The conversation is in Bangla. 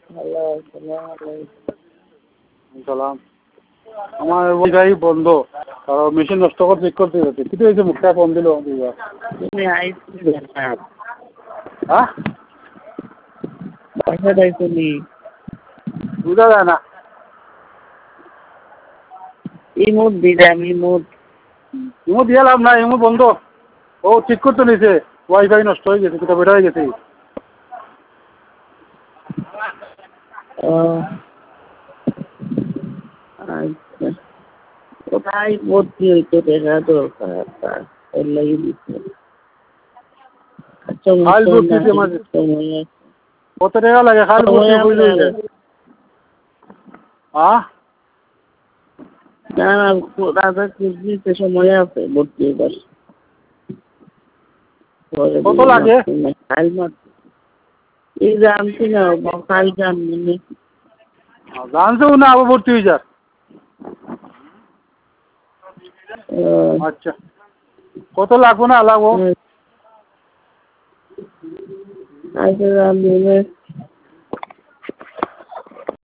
হ্যালো, আসসালামু আলাইকুম। সালাম। আমার ওইটাই বন্ধ, কারণ মেশিন নষ্ট করে চেক করতে যাচ্ছে। কিন্তু এই যে মুখটা ফোন দিল দুইবার। তুমি আইসি না হ্যাঁ, বাসাটাই তুমি বুঝা যায় না। ইমোট দিলাম ইমোট। ইমো দিয়ে লাভ নাই, ইমো বন্ধ। ও ঠিক করতে নিয়েছে, ওয়াইফাই নষ্ট হয়ে গেছে, কোথাও বেটা হয়ে গেছে। ও আচ্ছা, কোথায় ভর্তি হইতে টাকা দরকার তার, ওর লাগি দিচ্ছে। আচ্ছা, খাল মুখটা ভর্তি না আমার সময় আছে, কত টাকা লাগে খাল ভর্তি সময় বুঝে আছে আরো। হ্যাঁ, না না, রাজা দিতে সময় আছে ভর্তি হইবার। পরে কত দিলে লাগে? মারছি না, কাল মারছি। এই জানছি না, কাল জানবি। জানছেও না আবার ভর্তি হয়ে যাক। আচ্ছা, কত লাগবো না লাগবো? আচ্ছা, জানবি।